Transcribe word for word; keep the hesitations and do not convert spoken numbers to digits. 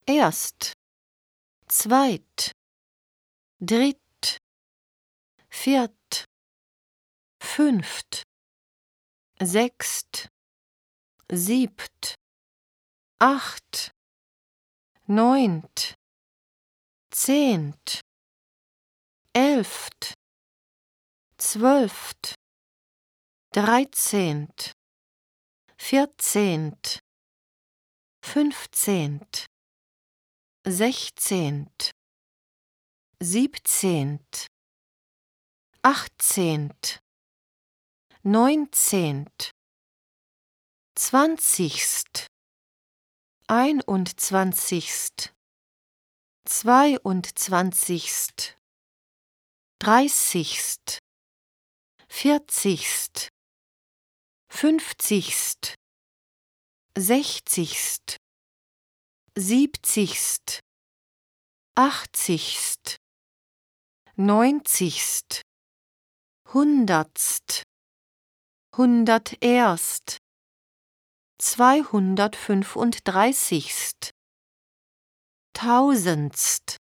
erst, zweit, dritt, viert, fünft, sechst, siebt, acht, neunt, zehnt, elft, zwölft, dreizehnt, vierzehnt, fünfzehnt, sechzehnt, siebzehnt, achtzehnt, neunzehnt, zwanzigst, einundzwanzigst, zweiundzwanzigst, dreißigst, vierzigst, fünfzigst, sechzigst, siebzigst, achtzigst, neunzigst, hundertst, hunderterst, zweihundertfünfunddreißigst, tausendst,